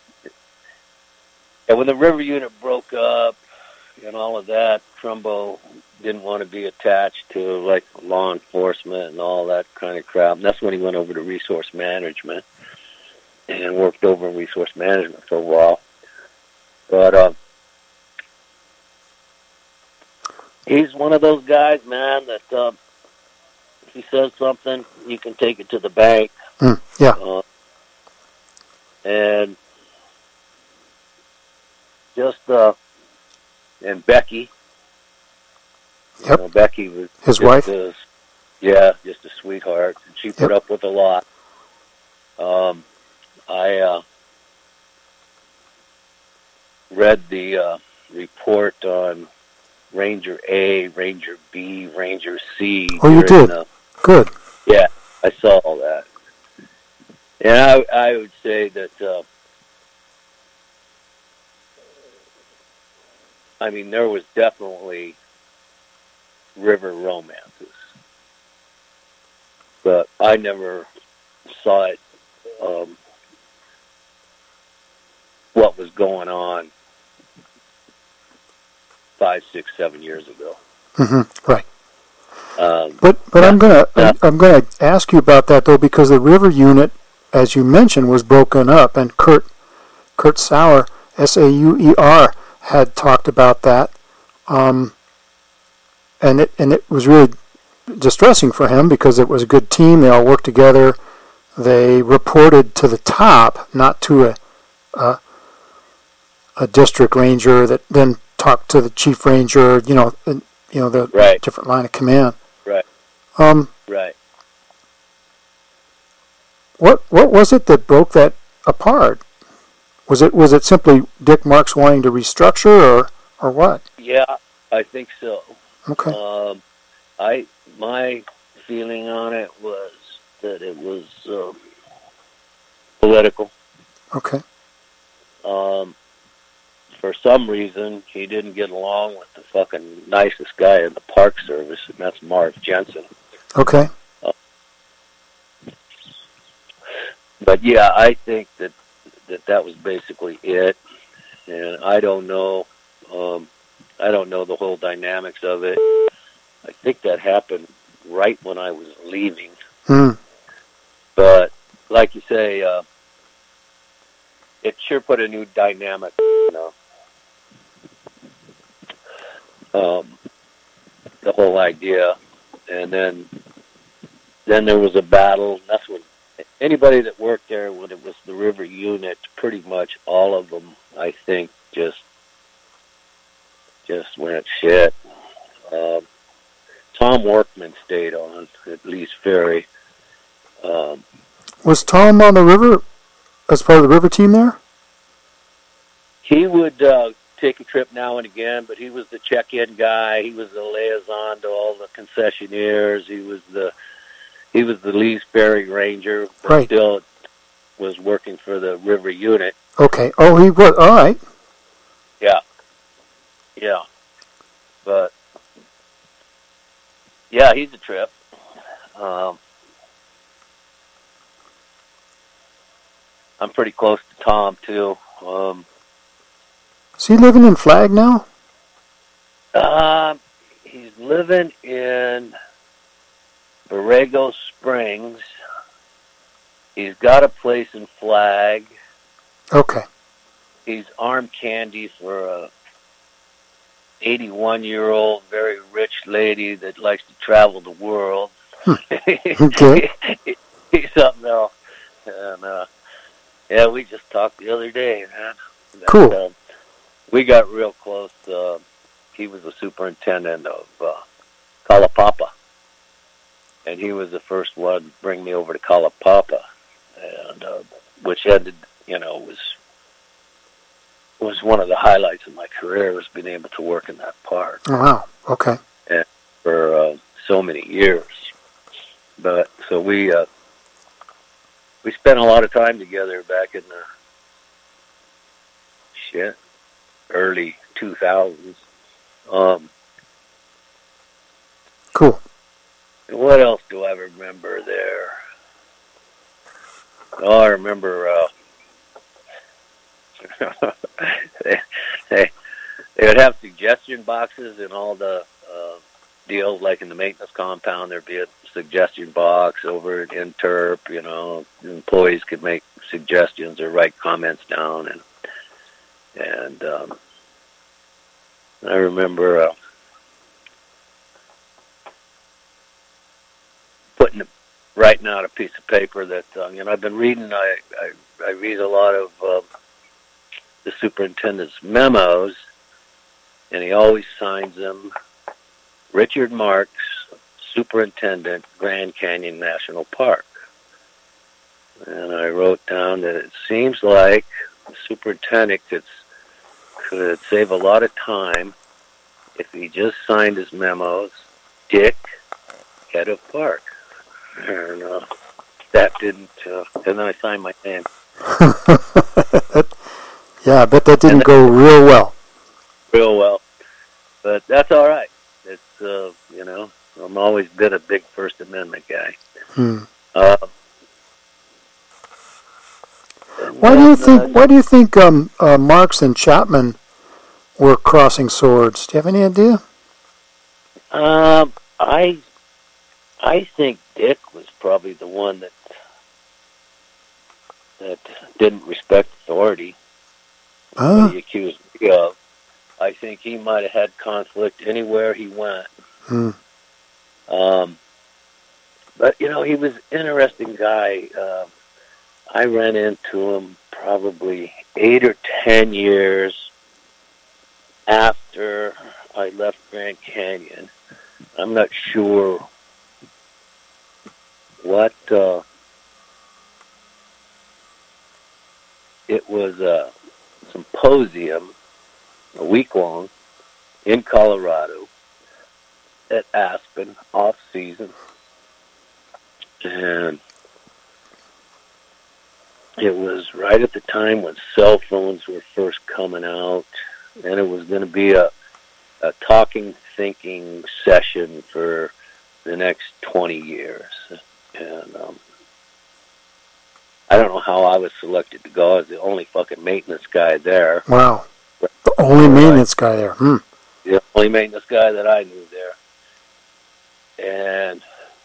and when the river unit broke up and all of that, Trumbo didn't want to be attached to like law enforcement and all that kind of crap. And that's when he went over to resource management and worked over in resource management for a while. But uh, he's one of those guys, man, that uh, if he says something, you can take it to the bank. Mm. Yeah. Uh, and just, uh, and Becky. Yep. You know, Becky was his just wife. A, yeah, just a sweetheart. And she put Yep. up with a lot. Um, I uh, read the uh, report on Ranger A, Ranger B, Ranger C. Oh, you did? The, Good. yeah, I saw all that. And I, I would say that, uh, I mean, there was definitely river romances. But I never saw it, um, what was going on five, six, seven years ago. Mm-hmm. Right. Um, But but yeah. I'm gonna Yeah. I'm, I'm gonna ask you about that though, because the river unit, as you mentioned, was broken up, and Kurt Kurt Sauer, S A U E R, had talked about that, um, and it and it was really distressing for him because it was a good team. They all worked together. They reported to the top, not to a a, a district ranger that then talked to the chief ranger. You know, and, you know the Right. different line of command. Right. Um, Right. what what was it that broke that apart? Was it was it simply Dick Marks wanting to restructure, or or what? Yeah, I think so. Okay. Um, I my feeling on it was that it was um, political. Okay. Um, for some reason, he didn't get along with the fucking nicest guy in the Park Service, and that's Marv Jensen. Okay. But yeah, I think that that, that was basically it, and I don't know. Um, I don't know the whole dynamics of it. I think that happened right when I was leaving. Hmm. But like you say, uh, it sure put a new dynamic, you know. Um, the whole idea, and then then there was a battle. That's when anybody that worked there, when it was the river unit, pretty much all of them, I think, just just went shit. Um, Tom Workman stayed on at Lee's Ferry. Um, Was Tom on the river as part of the river team there? he would uh, take a trip now and again, but he was the check-in guy. He was the liaison to all the concessionaires. He was the he was the Lee's Ferry Ranger, but Right. still was working for the river unit. Okay. Oh, he was. All right. Yeah. Yeah. But, yeah, he's a trip. Um, I'm pretty close to Tom, too. Um, Is he living in Flag now? uh, he's living in Borrego Springs. He's got a place in Flag. Okay. He's arm candy for a eighty-one-year-old, very rich lady that likes to travel the world. Hmm. Okay. He's something else. And, uh, yeah, we just talked the other day, man. That, Cool. Uh, we got real close. Uh, he was the superintendent of uh, Kalapapa. And he was the first one to bring me over to Kalapapa. And, uh, which ended, you know, was was one of the highlights of my career, was being able to work in that park. Oh, wow. Okay. And for uh, so many years. But so we uh, we spent a lot of time together back in the shit early two thousands. Um, Cool. and what else do I remember there? Oh, I remember. Uh, they, they they would have suggestion boxes in all the uh, deals, like in the maintenance compound. There'd be a suggestion box over at Interp. You know, employees could make suggestions or write comments down, and and um, I remember uh, putting writing out a piece of paper that uh, you know I've been reading. I I, I read a lot of. Uh, the superintendent's memos, and he always signs them, Richard Marks, Superintendent, Grand Canyon National Park. And I wrote down that it seems like the superintendent could, could save a lot of time if he just signed his memos, Dick, head of park. And uh, that didn't, uh, and then I signed my name. Yeah, I bet that didn't go real well. Real well. But that's all right. It's, uh, you know, I've always been a big First Amendment guy. Hmm. Uh, Why do you then, think? uh, Why do you think um, uh, Marks and Chapman were crossing swords? Do you have any idea? Um, I, I think Dick was probably the one that that didn't respect authority. Huh? He accused me of. I think he might have had conflict anywhere he went. Hmm. Um, but you know, he was an interesting guy. Uh, I ran into him probably eight or ten years after I left Grand Canyon. I'm not sure what. Uh, it was a symposium, a week long, in Colorado at Aspen, off season, and it was right at the time when cell phones were first coming out, and it was going to be a, a talking, thinking session for the next twenty years. And um, I don't know how I was selected to go. I was the only fucking maintenance guy there. Wow. The only maintenance guy there. Hmm. The only maintenance guy that I knew there. And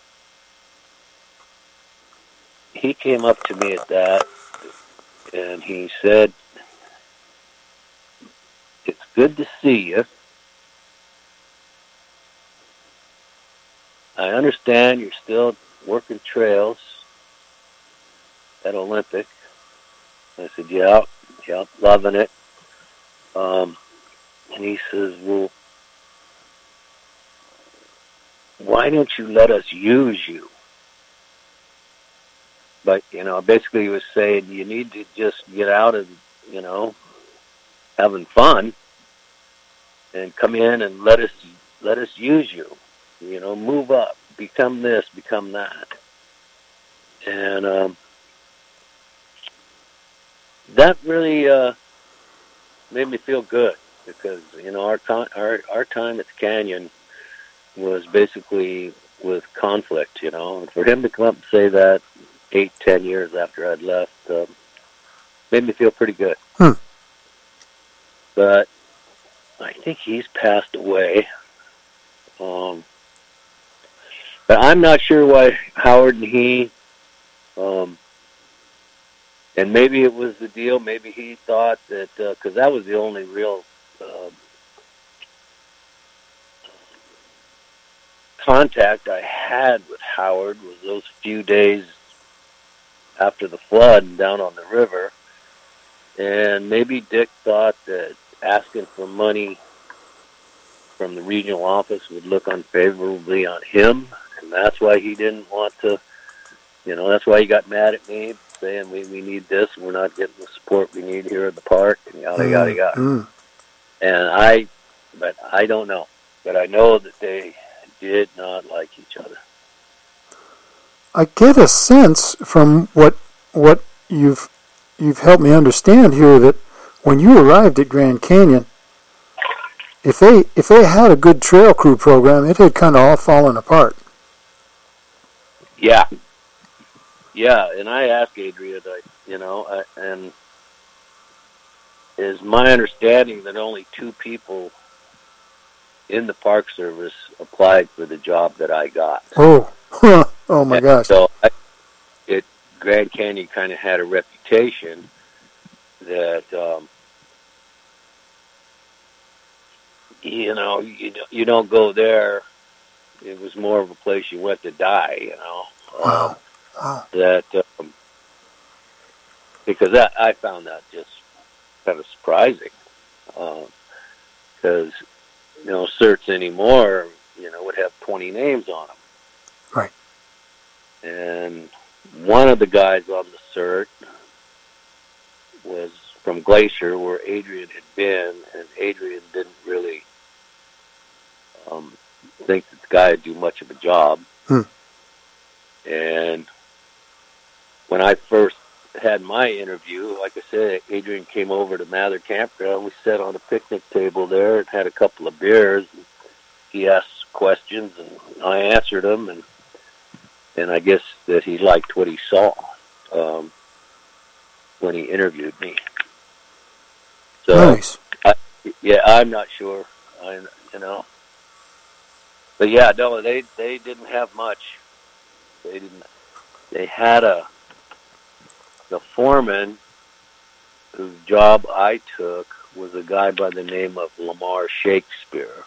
he came up to me at that, and he said, "It's good to see you. I understand you're still working trails at Olympic." I said, yeah, yeah, loving it. Um, and he says, well, why don't you let us use you? But, you know, basically he was saying you need to just get out and, you know, having fun, and come in and let us let us use you. You know, move up, become this, become that, and um, that really uh, made me feel good because you know our con- our our time at the Canyon was basically with conflict. You know, and for him to come up and say that eight, ten years after I'd left um, made me feel pretty good. Hmm. But I think he's passed away. Um, but I'm not sure why Howard and he, um, and maybe it was the deal, maybe he thought that, because uh, that was the only real uh, contact I had with Howard was those few days after the flood and down on the river. And maybe Dick thought that asking for money from the regional office would look unfavorably on him, and that's why he didn't want to, you know, that's why he got mad at me, saying we, we need this, and we're not getting the support we need here at the park, and yada, mm, yada, yada. Mm. And I, but I don't know. But I know that they did not like each other. I get a sense from what what you've you've helped me understand here that when you arrived at Grand Canyon, if they if they had a good trail crew program, it had kind of all fallen apart. Yeah, yeah, and I asked Adrian, I, you know, I, and is my understanding that only two people in the Park Service applied for the job that I got. Oh, oh my and gosh! So I, it Grand Canyon kind of had a reputation that um, you know you you don't go there. It was more of a place you went to die. You know. Wow. Um, wow. That um, because that I found that just kind of surprising because uh, you know certs anymore you know would have twenty names on them. Right. And one of the guys on the cert was from Glacier, where Adrian had been, and Adrian didn't really um, think that the guy would do much of a job. Hmm. And when I first had my interview, like I said, Adrian came over to Mather Campground. We sat on a picnic table there and had a couple of beers. And he asked questions, and I answered them, and and I guess that he liked what he saw um, when he interviewed me. So, nice. I, yeah, I'm not sure. I, you know, but yeah, no, they they didn't have much. They didn't. They had a the foreman whose job I took was a guy by the name of Lamar Shakespeare,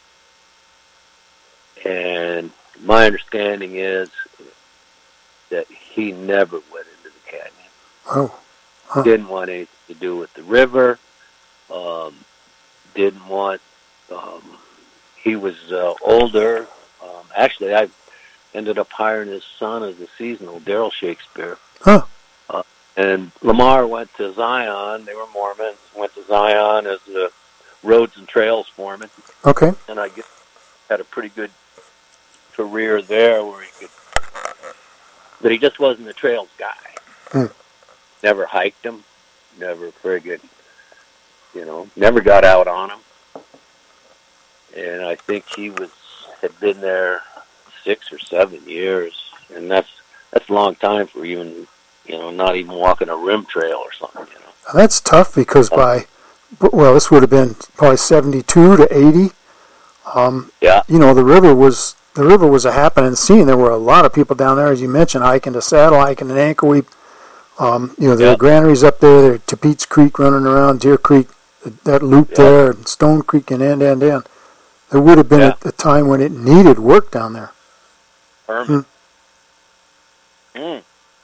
and my understanding is that he never went into the canyon. Oh. Huh. Didn't want anything to do with the river. Um, didn't want. Um, he was uh, older. Um, actually, I ended up hiring his son as a seasonal, Daryl Shakespeare. Huh. Uh, and Lamar went to Zion. They were Mormons. Went to Zion as the roads and trails foreman. Okay. And I guess had a pretty good career there, where he could. But he just wasn't a trails guy. Hmm. Never hiked them. Never very good. You know, never got out on them. And I think he was had been there six or seven years, and that's that's a long time for even you know not even walking a rim trail or something. You know, that's tough because by well, this would have been probably seventy-two to eighty. Um, yeah, you know, the river was the river was a happening scene. There were a lot of people down there, as you mentioned, hiking to Saddle, hiking to Ankleweep. Um, you know, there yeah. are granaries up there. There are Tapeats Creek running around, Deer Creek, that loop yeah. there, and Stone Creek and end, end, end. There would have been yeah. a, a time when it needed work down there. Herman. Hmm. Mm.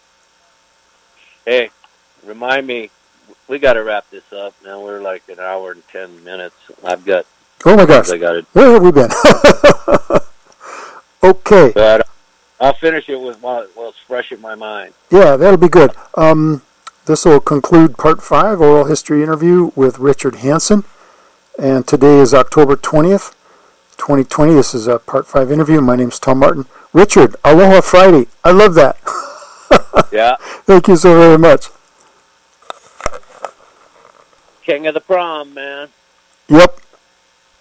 Hey, remind me, we got to wrap this up. Now we're like an hour and ten minutes. I've got. Oh my gosh! I got it. Where have we been? Okay. But I'll finish it with while well, it's fresh in my mind. Yeah, that'll be good. Um, this will conclude part five, oral history interview with Richard Hansen. And today is October twentieth, twenty twenty. This is a part five interview. My name's Tom Martin. Richard, Aloha Friday. I love that. Yeah. Thank you so very much. King of the prom, man. Yep.